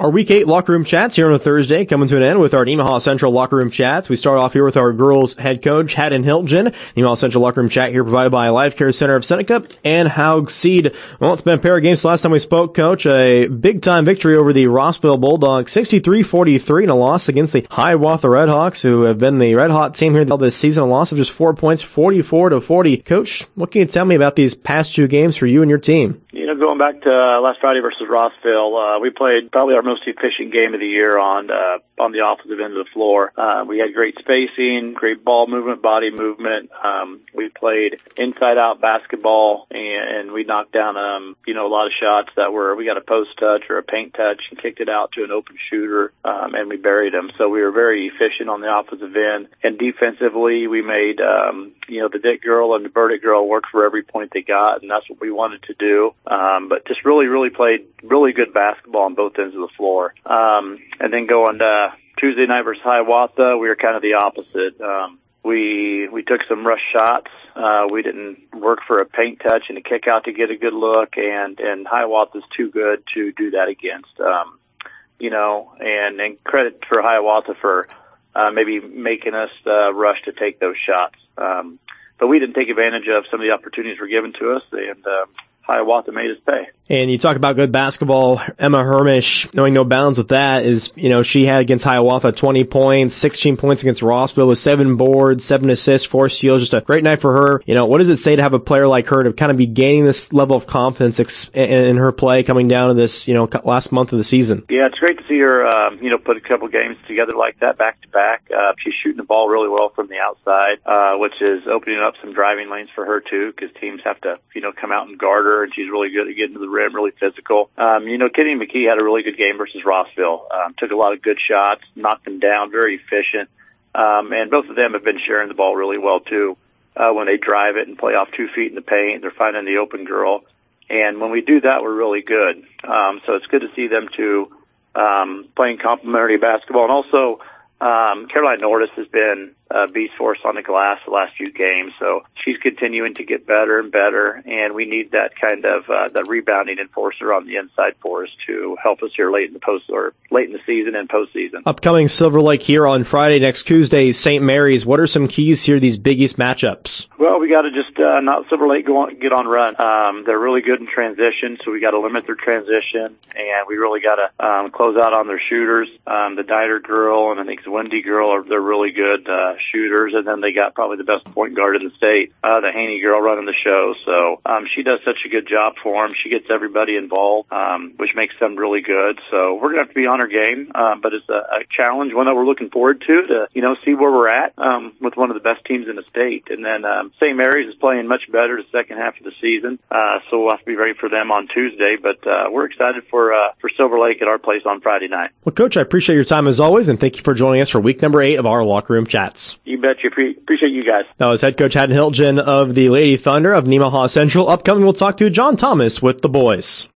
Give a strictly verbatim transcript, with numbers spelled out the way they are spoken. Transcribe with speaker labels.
Speaker 1: Our Week eight Locker Room Chats here on a Thursday coming to an end with our Nemaha Central Locker Room Chats. We start off here with our girls head coach, Haddon Hilton. Nemaha Central Locker Room Chat here provided by Life Care Center of Seneca and Haug Seed. Well, it's been a pair of games last time we spoke, Coach. A big-time victory over the Rossville Bulldogs, sixty-three forty-three, and a loss against the Hiawatha Redhawks, who have been the Red Hot team here this season. A loss of just four points, forty-four to forty. Coach, what can you tell me about these past two games for you and your team?
Speaker 2: You know, going back to uh, last Friday versus Rossville, uh, we played probably our most efficient game of the year on uh, on the offensive end of the floor. Uh, we had great spacing, great ball movement, body movement. Um, we played inside-out basketball, and, and we knocked down, um, you know, a lot of shots that were, we got a post touch or a paint touch and kicked it out to an open shooter, um, and we buried them. So we were very efficient on the offensive end. And defensively, we made, um, you know, the Dick girl and the Burdick girl work for every point they got, and that's what we wanted to do. Um, but just really, really played really good basketball on both ends of the floor. Um, and then going to Tuesday night versus Hiawatha, we were kind of the opposite. Um, we we took some rush shots. Uh, we didn't work for a paint touch and a kick out to get a good look, and and Hiawatha's too good to do that against. Um, you know, and, and credit for Hiawatha for uh, maybe making us uh, rush to take those shots. Um, but we didn't take advantage of some of the opportunities were given to us, and uh, Hiawatha made us pay.
Speaker 1: And you talk about good basketball. Emma Hermish, knowing no bounds with that, is, you know, she had against Hiawatha twenty points, sixteen points against Rossville with seven boards, seven assists, four steals. Just a great night for her. You know, what does it say to have a player like her to kind of be gaining this level of confidence in her play coming down to this, you know, last month of the season?
Speaker 2: Yeah, it's great to see her, um, you know, put a couple games together like that back to back. Uh, she's shooting the ball really well from the outside, uh, which is opening up some driving lanes for her too, because teams have to, you know, come out and guard her, and she's really good at getting to the rim, really physical. Um, you know, Kenny McKee had a really good game versus Rossville. Um, took a lot of good shots, knocked them down, very efficient. Um, and both of them have been sharing the ball really well too. Uh, when they drive it and play off two feet in the paint, they're finding the open girl. And when we do that, we're really good. Um, so it's good to see them two um, playing complementary basketball. And also, um, Caroline Nordis has been a beast force on the glass the last few games, so she's continuing to get better and better, and we need that kind of uh, that rebounding enforcer on the inside for us to help us here late in the post or late in the season and postseason.
Speaker 1: Upcoming Silver Lake here on Friday, next Tuesday, Saint Mary's. What are some keys here, these Big East matchups?
Speaker 2: Well, we got to just uh, not Silver Lake go on, get on run. Um, they're really good in transition, so we got to limit their transition, and we really got to um, close out on their shooters. Um, the Dieter girl and I think the Wendy girl are they're really good uh, shooters, and then they got probably the best point guard in the state, uh, the Haney girl running the show. So um, she does such a good job for them. She gets everybody involved, um, which makes them really good. So we're gonna have to be on our game, um, but it's a, a challenge, one that we're looking forward to to you know see where we're at um, with one of the best teams in the state. And then um, Saint Mary's is playing much better the second half of the season, uh, so we'll have to be ready for them on Tuesday. But uh, we're excited for uh, for Silver Lake at our place on Friday night.
Speaker 1: Well, Coach, I appreciate your time as always, and thank you for joining us for week number eight of our Locker Room Chats.
Speaker 2: You bet. You pre- appreciate you guys.
Speaker 1: That was head coach Haddon Hilton of the Lady Thunder of Nemaha Central. Upcoming, we'll talk to John Thomas with the boys.